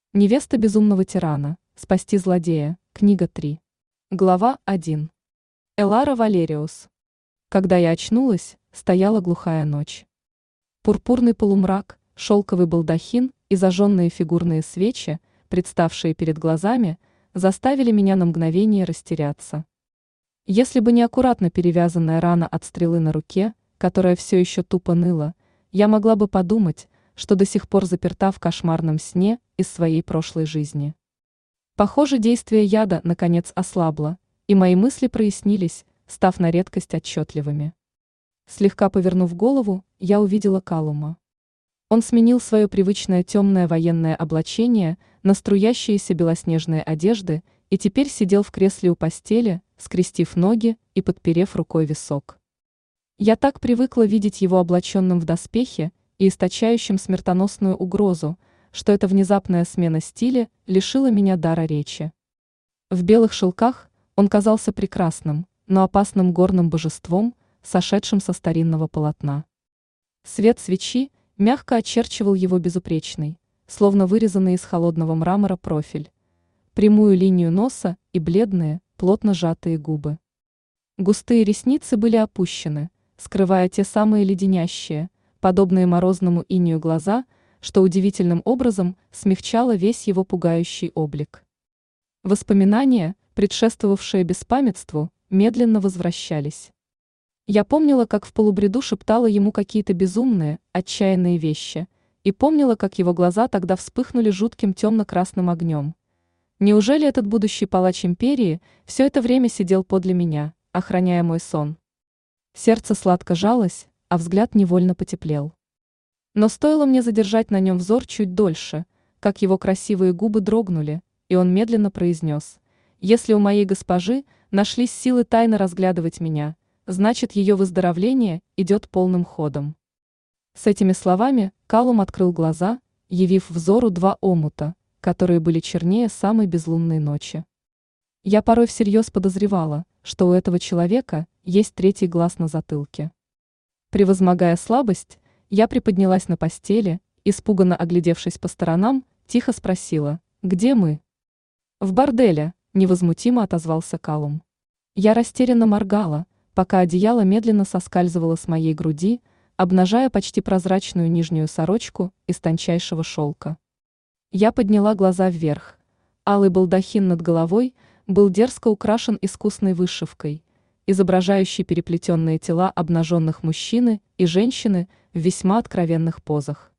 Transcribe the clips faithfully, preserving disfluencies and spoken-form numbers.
Невеста безумного тирана. Спасти злодея. Книга три. Глава один. Элара Валериус. Когда я очнулась, стояла глухая ночь. Пурпурный полумрак, шелковый балдахин и зажженные фигурные свечи, представшие перед глазами, заставили меня на мгновение растеряться. Если бы не аккуратно перевязанная рана от стрелы на руке, которая все еще тупо ныла, я могла бы подумать, что до сих пор заперта в кошмарном сне из своей прошлой жизни. Похоже, действие яда наконец ослабло, и мои мысли прояснились, став на редкость отчетливыми. Слегка повернув голову, я увидела Калума. Он сменил свое привычное темное военное облачение на струящиеся белоснежные одежды и теперь сидел в кресле у постели, скрестив ноги и подперев рукой висок. Я так привыкла видеть его облаченным в доспехи и источающим смертоносную угрозу, что эта внезапная смена стиля лишила меня дара речи. В белых шелках он казался прекрасным, но опасным горным божеством, сошедшим со старинного полотна. Свет свечи мягко очерчивал его безупречный, словно вырезанный из холодного мрамора профиль, прямую линию носа и бледные, плотно сжатые губы. Густые ресницы были опущены, скрывая те самые леденящие, подобные морозному инею глаза, что удивительным образом смягчало весь его пугающий облик. Воспоминания, предшествовавшие беспамятству, медленно возвращались. Я помнила, как в полубреду шептала ему какие-то безумные, отчаянные вещи, и помнила, как его глаза тогда вспыхнули жутким темно-красным огнем. Неужели этот будущий палач империи все это время сидел подле меня, охраняя мой сон? Сердце сладко жалось, а взгляд невольно потеплел. Но стоило мне задержать на нем взор чуть дольше, как его красивые губы дрогнули, и он медленно произнес: «Если у моей госпожи нашлись силы тайно разглядывать меня, значит, ее выздоровление идет полным ходом». С этими словами Калум открыл глаза, явив взору два омута, которые были чернее самой безлунной ночи. Я порой всерьез подозревала, что у этого человека есть третий глаз на затылке. Превозмогая слабость, я приподнялась на постели, испуганно оглядевшись по сторонам, тихо спросила: «Где мы?» «В борделе», — невозмутимо отозвался Калум. Я растерянно моргала, пока одеяло медленно соскальзывало с моей груди, обнажая почти прозрачную нижнюю сорочку из тончайшего шелка. Я подняла глаза вверх. Алый балдахин над головой был дерзко украшен искусной вышивкой, изображающей переплетенные тела обнаженных мужчины и женщины в весьма откровенных позах.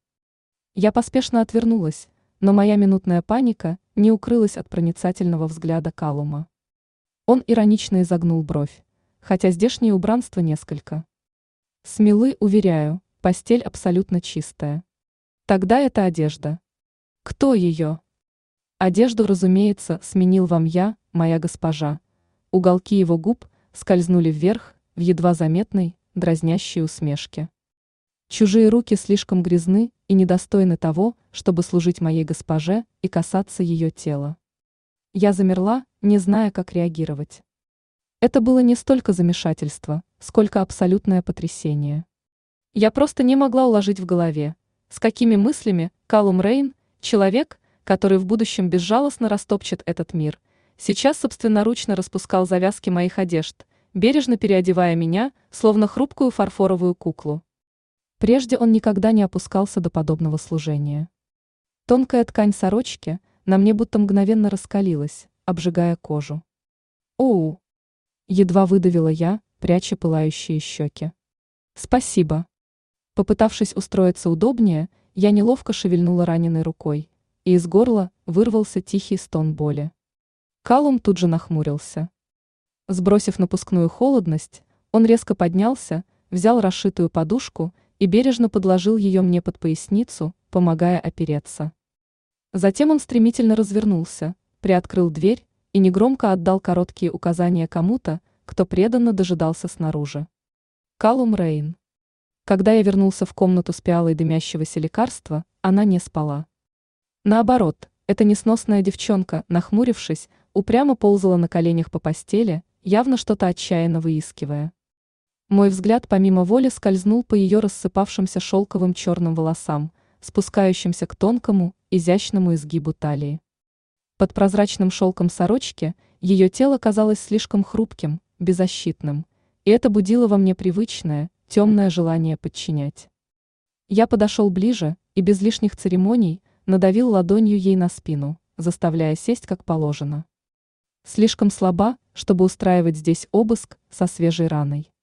Я поспешно отвернулась, но моя минутная паника не укрылась от проницательного взгляда Калума. Он иронично изогнул бровь, хотя здешнее убранство несколько. «Смелы, уверяю, постель абсолютно чистая. Тогда это одежда». «Кто ее?» «Одежду, разумеется, сменил вам я, моя госпожа». Уголки его губ скользнули вверх в едва заметной, дразнящей усмешке. «Чужие руки слишком грязны и недостойны того, чтобы служить моей госпоже и касаться ее тела». Я замерла, не зная, как реагировать. Это было не столько замешательство, сколько абсолютное потрясение. Я просто не могла уложить в голове, с какими мыслями Калум Рейн, человек, который в будущем безжалостно растопчет этот мир, сейчас собственноручно распускал завязки моих одежд, бережно переодевая меня, словно хрупкую фарфоровую куклу. Прежде он никогда не опускался до подобного служения. Тонкая ткань сорочки на мне будто мгновенно раскалилась, обжигая кожу. «Оу!» — едва выдавила я, пряча пылающие щеки. «Спасибо». Попытавшись устроиться удобнее, я неловко шевельнула раненой рукой, и из горла вырвался тихий стон боли. Калум тут же нахмурился. Сбросив напускную холодность, он резко поднялся, взял расшитую подушку и бережно подложил ее мне под поясницу, помогая опереться. Затем он стремительно развернулся, приоткрыл дверь и негромко отдал короткие указания кому-то, кто преданно дожидался снаружи. Калум Рейн. Когда я вернулся в комнату с пиалой дымящегося лекарства, она не спала. Наоборот, эта несносная девчонка, нахмурившись, упрямо ползала на коленях по постели, явно что-то отчаянно выискивая. Мой взгляд помимо воли скользнул по ее рассыпавшимся шелковым черным волосам, спускающимся к тонкому, изящному изгибу талии. Под прозрачным шелком сорочки ее тело казалось слишком хрупким, беззащитным, и это будило во мне привычное, темное желание подчинять. Я подошел ближе и без лишних церемоний надавил ладонью ей на спину, заставляя сесть как положено. Слишком слаба, чтобы устраивать здесь обыск со свежей раной.